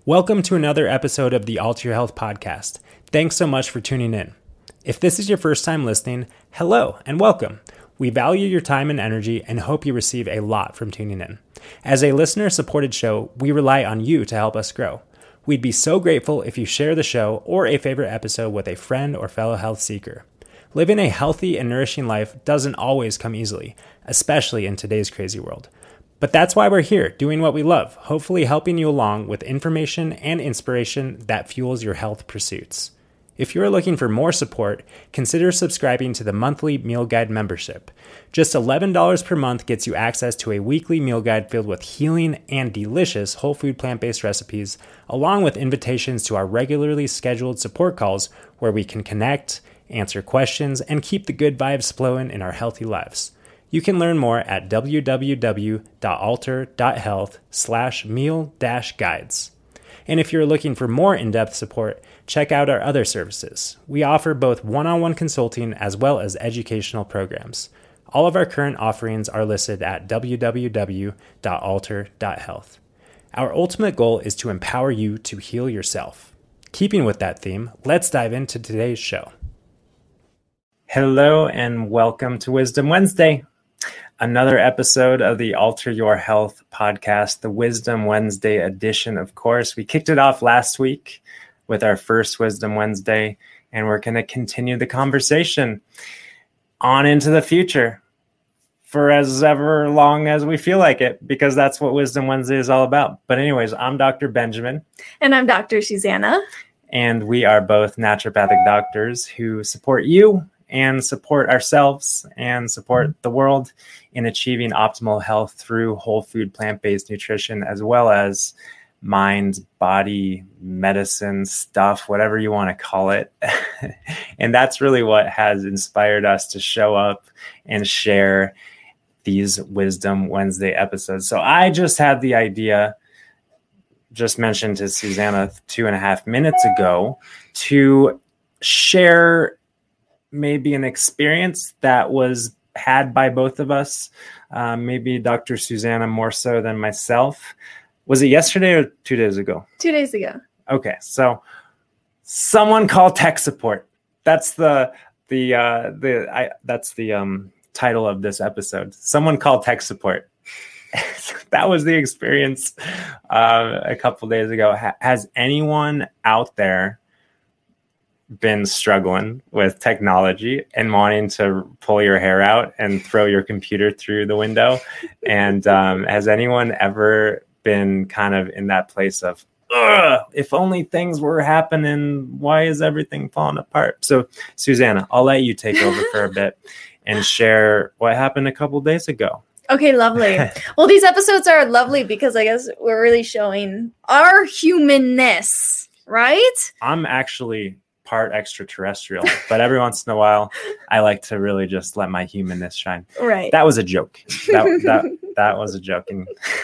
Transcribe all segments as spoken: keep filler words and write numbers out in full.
Welcome to another episode of the Alter Your Health podcast. Thanks so much for tuning in. If this is your first time listening, hello and welcome. We value your time and energy and hope you receive a lot from tuning in. As a listener-supported show, we rely on you to help us grow. We'd be so grateful if you share the show or a favorite episode with a friend or fellow health seeker. Living a healthy and nourishing life doesn't always come easily, especially in today's crazy world. But that's why we're here, doing what we love, hopefully helping you along with information and inspiration that fuels your health pursuits. If you're looking for more support, consider subscribing to the monthly Meal Guide membership. Just eleven dollars per month gets you access to a weekly meal guide filled with healing and delicious whole food plant-based recipes, along with invitations to our regularly scheduled support calls where we can connect, answer questions, and keep the good vibes flowing in our healthy lives. You can learn more at www.alter.health slash meal dash guides. And if you're looking for more in-depth support, check out our other services. We offer both one-on-one consulting as well as educational programs. All of our current offerings are listed at www.alter.health. Our ultimate goal is to empower you to heal yourself. Keeping with that theme, let's dive into today's show. Hello and welcome to Wisdom Wednesday. Another episode of the Alter Your Health podcast, the Wisdom Wednesday edition, of course. We kicked it off last week with our first Wisdom Wednesday, and we're going to continue the conversation on into the future for as ever long as we feel like it, because that's what Wisdom Wednesday is all about. But anyways, I'm Doctor Benjamin. And I'm Doctor Susanna. And we are both naturopathic doctors who support you and support ourselves and support the world in achieving optimal health through whole food plant-based nutrition, as well as mind, body, medicine stuff, whatever you want to call it. And that's really what has inspired us to show up and share these Wisdom Wednesday episodes. So I just had the idea, just mentioned to Susanna two and a half minutes ago, to share maybe an experience that was had by both of us, uh, maybe Doctor Susanna more so than myself. Was it yesterday or two days ago? Two days ago. Okay, so someone call tech support. That's the the uh, the I, that's the um, title of this episode. Someone call tech support. That was the experience uh, a couple days ago. Ha- has anyone out there been struggling with technology and wanting to pull your hair out and throw your computer through the window? And um, has anyone ever been kind of in that place of, ugh, if only things were happening, why is everything falling apart? So Susanna, I'll let you take over for a bit and share what happened a couple days ago. Okay, lovely. Well, these episodes are lovely because I guess we're really showing our humanness, right? I'm actually part extraterrestrial, but every once in a while I like to really just let my humanness shine. Right. That was a joke. That that, that was a joke. And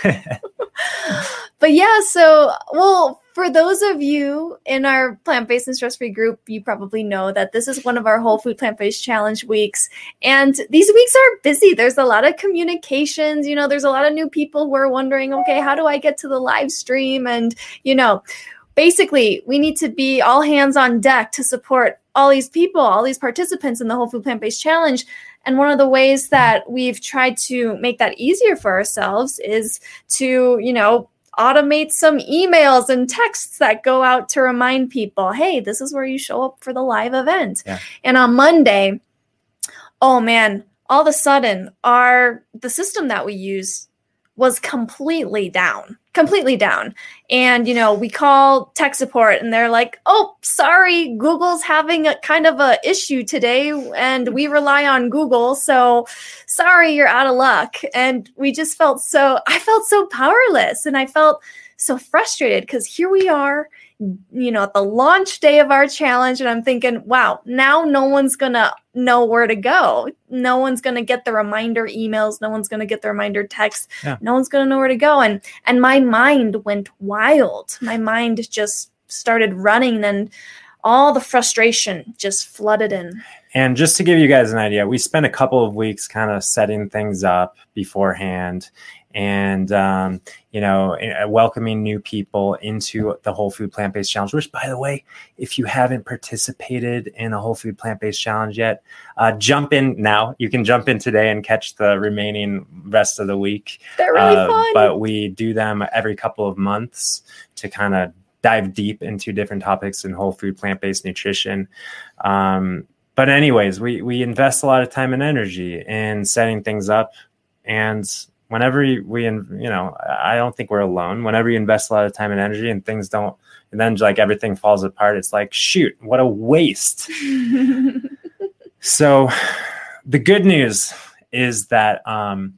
but yeah, so, well, for those of you in our plant-based and stress-free group, you probably know that this is one of our whole food plant-based challenge weeks. And these weeks are busy. There's a lot of communications, you know, there's a lot of new people who are wondering, okay, how do I get to the live stream? And, you know, basically, we need to be all hands on deck to support all these people, all these participants in the Whole Food Plant-Based Challenge. And one of the ways that we've tried to make that easier for ourselves is to, you know, automate some emails and texts that go out to remind people, hey, this is where you show up for the live event. Yeah. And on Monday, oh man, all of a sudden, our the system that we use was completely down, completely down. And, you know, we call tech support and they're like, oh, sorry, Google's having a kind of a issue today and we rely on Google. So sorry, you're out of luck. And we just felt so, I felt so powerless and I felt so frustrated because here we are, you know, at the launch day of our challenge. And I'm thinking, wow, now no one's going to know where to go. No one's going to get the reminder emails. No one's going to get the reminder texts. Yeah. No one's going to know where to go. And, and my mind went wild. My mind just started running and all the frustration just flooded in. And just to give you guys an idea, we spent a couple of weeks kind of setting things up beforehand and, um, you know, welcoming new people into the Whole Food Plant-Based Challenge, which, by the way, if you haven't participated in a Whole Food Plant-Based Challenge yet, uh, jump in now. You can jump in today and catch the remaining rest of the week. They're really uh, fun. But we do them every couple of months to kind of dive deep into different topics in whole food plant-based nutrition. Um, but anyways, we, we invest a lot of time and energy in setting things up. And whenever we, you know, I don't think we're alone. Whenever you invest a lot of time and energy and things don't, and then like everything falls apart, it's like, shoot, what a waste. So the good news is that, um,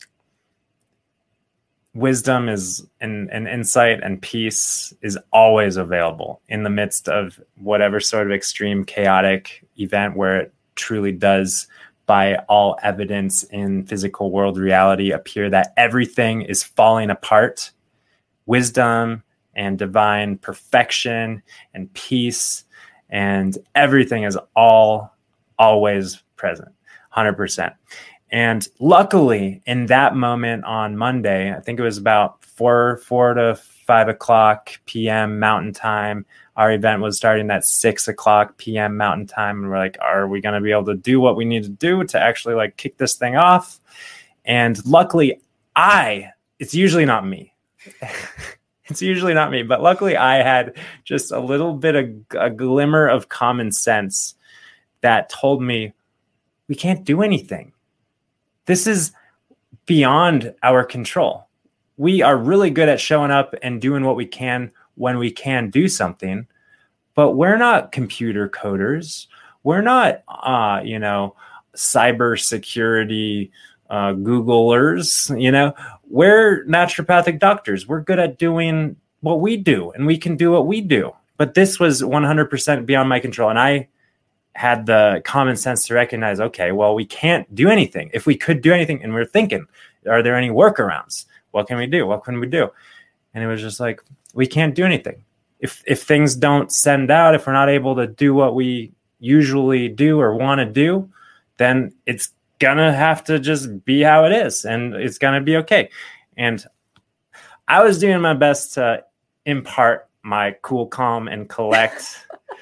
wisdom is and, and insight and peace is always available in the midst of whatever sort of extreme chaotic event where it truly does, by all evidence in physical world reality, appear that everything is falling apart. Wisdom and divine perfection and peace and everything is all always present, one hundred percent. And luckily, in that moment on Monday, I think it was about four, four to five o'clock p m. Mountain Time. Our event was starting at six o'clock p m. Mountain Time, and we're like, "Are we going to be able to do what we need to do to actually like kick this thing off?" And luckily, I. It's usually not me. It's usually not me, but luckily, I had just a little bit of a glimmer of common sense that told me we can't do anything. This is beyond our control. We are really good at showing up and doing what we can when we can do something, but we're not computer coders. We're not, uh, you know, cybersecurity uh, Googlers. You know, we're naturopathic doctors. We're good at doing what we do, and we can do what we do. But this was one hundred percent beyond my control, and I had the common sense to recognize, okay, well, we can't do anything. If we could do anything, and we we're thinking, are there any workarounds? What can we do? What can we do? And it was just like, we can't do anything. If if things don't send out, if we're not able to do what we usually do or want to do, then it's gonna have to just be how it is, and it's gonna be okay. And I was doing my best to impart my cool, calm, and collect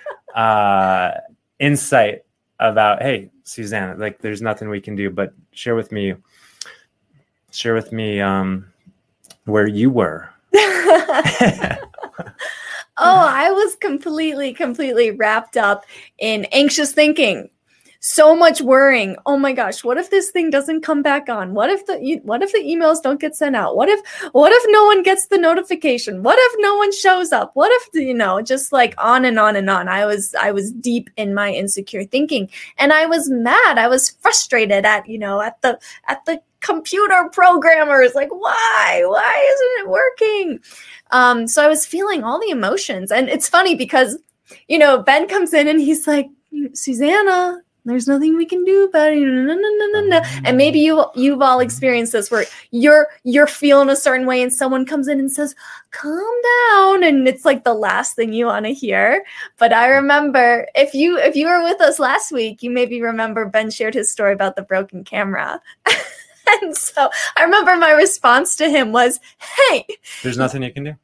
uh insight about, hey, Susanna, like there's nothing we can do, but share with me, share with me um, where you were. Oh, I was completely, completely wrapped up in anxious thinking. So much worrying. Oh my gosh, what if this thing doesn't come back on? What if the what if the emails don't get sent out? What if what if no one gets the notification? What if no one shows up? What if, you know, just like on and on and on. I was I was deep in my insecure thinking, and I was mad. I was frustrated at, you know, at the at the computer programmers. Like, why? Why isn't it working? Um, so I was feeling all the emotions, and it's funny because, you know, Ben comes in and he's like, Susanna, there's nothing we can do about it. No, no, no, no, no. And maybe you you've all experienced this where you're you're feeling a certain way and someone comes in and says, calm down. And it's like the last thing you want to hear. But I remember if you if you were with us last week, you maybe remember Ben shared his story about the broken camera. And so I remember my response to him was, hey, there's nothing you can do.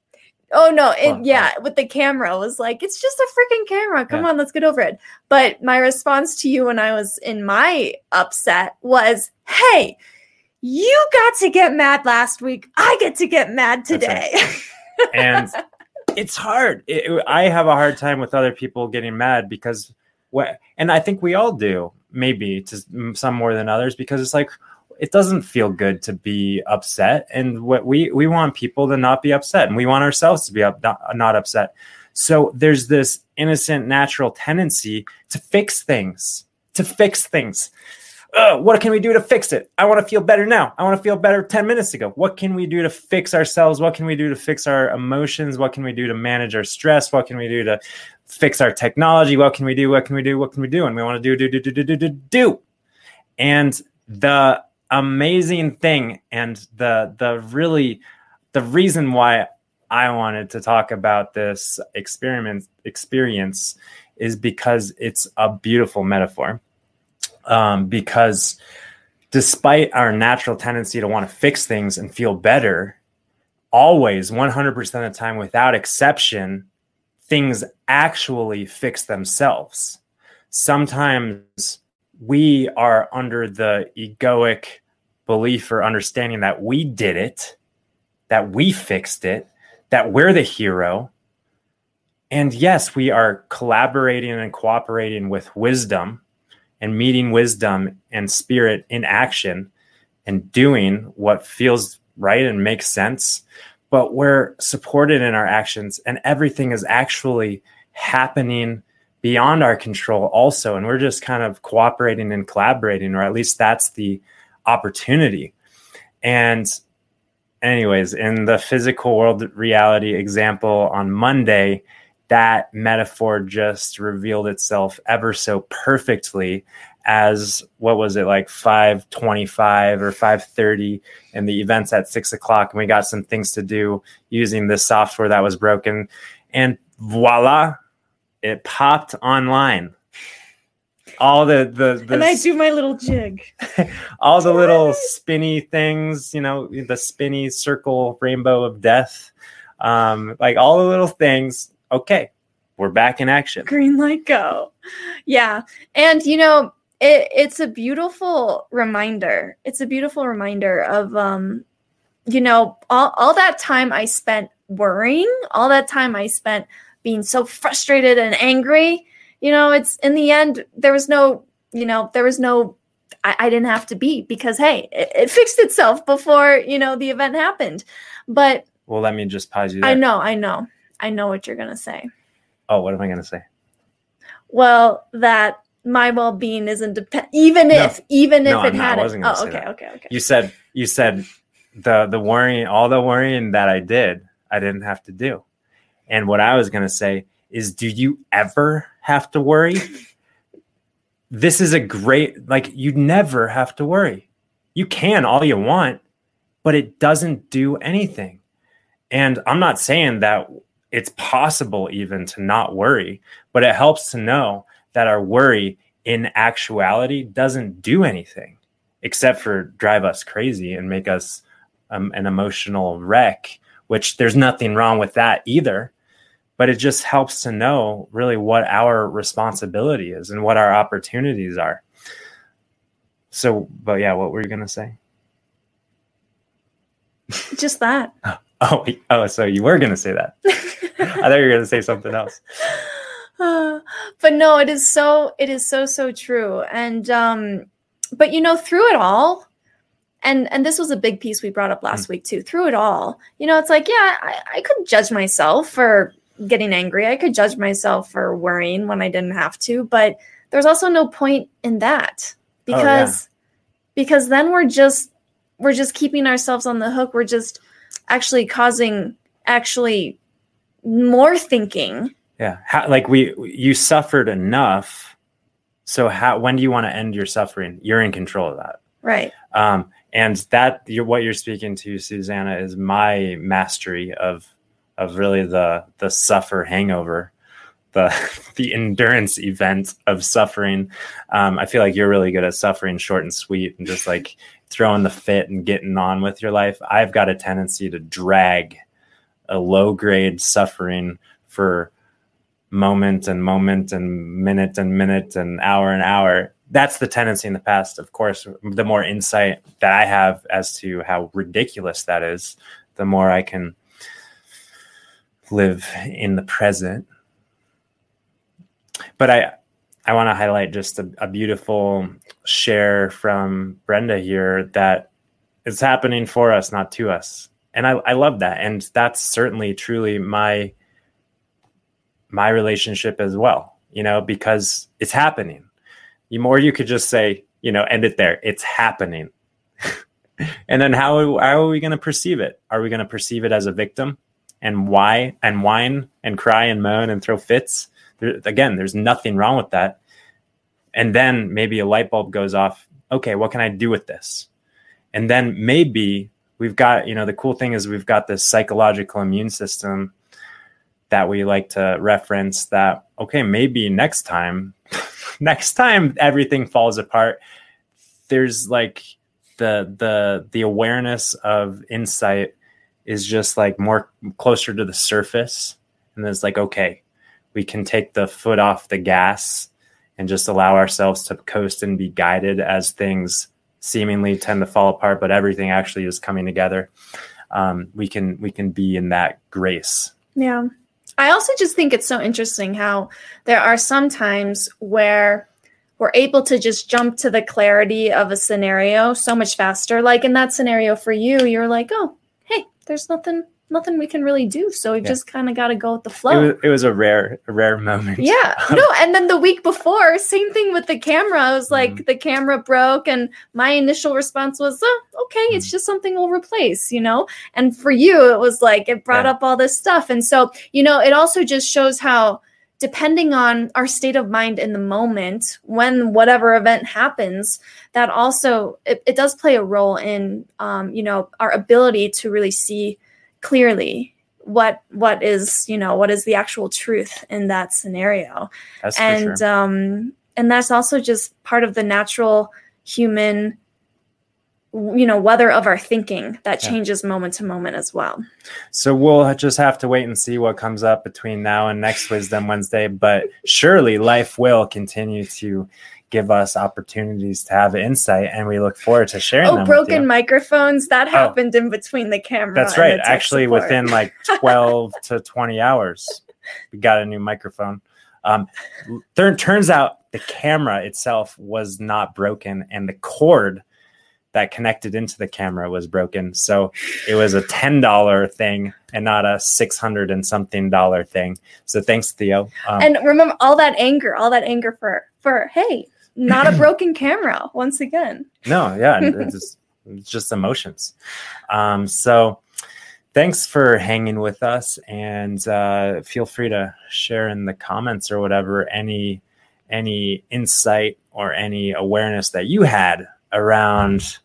Oh, no. It, well, yeah. Well. With the camera, it was like, it's just a freaking camera. Come yeah. on, let's get over it. But my response to you when I was in my upset was, hey, you got to get mad last week. I get to get mad today. Right. And it's hard. It, I have a hard time with other people getting mad because what, and I think we all do, maybe to some more than others, because it's like, it doesn't feel good to be upset. And what we, we want people to not be upset, and we want ourselves to be up, not, not upset. So there's this innocent, natural tendency to fix things, to fix things. Uh, what can we do to fix it? I want to feel better now. I want to feel better ten minutes ago. What can we do to fix ourselves? What can we do to fix our emotions? What can we do to manage our stress? What can we do to fix our technology? What can we do? What can we do? What can we do? And we want to do, do, do, do, do, do, do. And the amazing thing, and the the really the reason why I wanted to talk about this experiment experience is because it's a beautiful metaphor. Um, because despite our natural tendency to want to fix things and feel better, always one hundred percent of the time, without exception, things actually fix themselves. Sometimes we are under the egoic belief or understanding that we did it, that we fixed it, that we're the hero. And yes, we are collaborating and cooperating with wisdom and meeting wisdom and spirit in action and doing what feels right and makes sense. But we're supported in our actions, and everything is actually happening beyond our control also. And we're just kind of cooperating and collaborating, or at least that's the opportunity. And anyways, in the physical world reality example on Monday, that metaphor just revealed itself ever so perfectly as, what was it, like five twenty-five or five thirty, and the event's at six o'clock, and we got some things to do using this software that was broken. And voila, it popped online. All the, the, the and I do my little jig. all the little spinny things, you know, the spinny circle rainbow of death, um, like all the little things. Okay, we're back in action. Green light, go. Yeah. And, you know, it, it's a beautiful reminder. It's a beautiful reminder of, um, you know, all, all that time I spent worrying, all that time I spent being so frustrated and angry, you know, it's in the end, there was no, you know, there was no, I, I didn't have to be, because, hey, it, it fixed itself before, you know, the event happened. But well, let me just pause you there. I know, I know. I know what you're going to say. Oh, what am I going to say? Well, that my well-being isn't depend, even No. if, even No, if it I'm not. I hadn't. wasn't gonna Oh, say okay, that. okay, okay. You said, you said the, the worrying, all the worrying that I did, I didn't have to do. And what I was going to say is, do you ever have to worry? This is a great, like, you never have to worry. You can all you want, but it doesn't do anything. And I'm not saying that it's possible even to not worry, but it helps to know that our worry in actuality doesn't do anything except for drive us crazy and make us um, an emotional wreck, which there's nothing wrong with that either. But it just helps to know really what our responsibility is and what our opportunities are. So, but yeah, what were you going to say? Just that. Oh, oh, so you were going to say that. I thought you were going to say something else. Uh, but no, it is so, it is so, so true. And, um, but you know, through it all, and, and this was a big piece we brought up last mm. week too, through it all, you know, it's like, yeah, I, I could judge myself for getting angry. I could judge myself for worrying when I didn't have to, but there's also no point in that, because, oh, yeah. because then we're just, we're just keeping ourselves on the hook. We're just actually causing actually more thinking. Yeah. How, like we, you suffered enough. So how, when do you want to end your suffering? You're in control of that. Right. Um, and that you're, what you're speaking to, Susanna, is my mastery of, of really the, the suffer hangover, the, the endurance event of suffering. Um, I feel like you're really good at suffering short and sweet and just like throwing the fit and getting on with your life. I've got a tendency to drag a low grade suffering for moment and moment and minute and minute and hour and hour. That's the tendency in the past. Of course, the more insight that I have as to how ridiculous that is, the more I can live in the present. But I, I want to highlight just a, a beautiful share from Brenda here that it's happening for us, not to us. And I, I love that. And that's certainly truly my, my relationship as well, you know, because it's happening. You more you could just say, you know, end it there. It's happening. And then how, how are we going to perceive it? Are we going to perceive it as a victim and why and whine and cry and moan and throw fits? There, again, there's nothing wrong with that. And then maybe a light bulb goes off. Okay, what can I do with this? And then maybe we've got, you know, the cool thing is we've got this psychological immune system that we like to reference that, okay, maybe next time, next time everything falls apart, there's like the the the awareness of insight is just like more closer to the surface, and it's like, okay, we can take the foot off the gas and just allow ourselves to coast and be guided as things seemingly tend to fall apart, but everything actually is coming together. Um, we can we can be in that grace. Yeah. I also just think it's so interesting how there are some times where we're able to just jump to the clarity of a scenario so much faster. Like in that scenario for you, you're like, oh, hey, there's nothing nothing we can really do. So we've yeah. just kind of got to go with the flow. It was, it was a rare, a rare moment. Yeah. No. And then the week before, same thing with the camera. I was like, mm. the camera broke. And my initial response was, oh, okay, mm. it's just something we'll replace, you know? And for you, it was like, it brought yeah. up all this stuff. And so, you know, it also just shows how, depending on our state of mind in the moment, when whatever event happens, that also, it, it does play a role in, um, you know, our ability to really see clearly what what is, you know, what is the actual truth in that scenario. That's and for sure. um and that's also just part of the natural human, you know, weather of our thinking that yeah. changes moment to moment as well. So we'll just have to wait and see what comes up between now and next Wisdom Wednesday, but surely life will continue to give us opportunities to have insight, and we look forward to sharing oh, them. Broken with you. microphones. That Oh. happened in between the camera. That's and right. the tech Actually, support. within like twelve to twenty hours, we got a new microphone. Um, there, turns out the camera itself was not broken, and the cord that connected into the camera was broken. So it was a ten dollar thing and not a six hundred and something dollar thing. So thanks, Theo. Um, And remember all that anger, all that anger for, for, hey, not a broken camera once again. No, yeah. It's just, it's just emotions. Um, so thanks for hanging with us, and uh, feel free to share in the comments or whatever, any, any insight or any awareness that you had around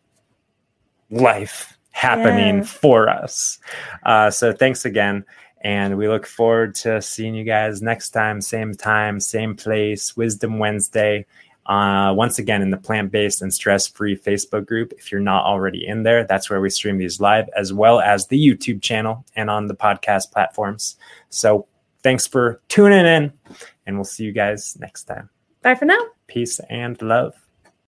life happening Yeah. for us. Uh, so thanks again. And we look forward to seeing you guys next time, same time, same place, Wisdom Wednesday. Uh, once again, in the plant-based and stress-free Facebook group. If you're not already in there, that's where we stream these live, as well as the YouTube channel and on the podcast platforms. So thanks for tuning in, and we'll see you guys next time. Bye for now. Peace and love.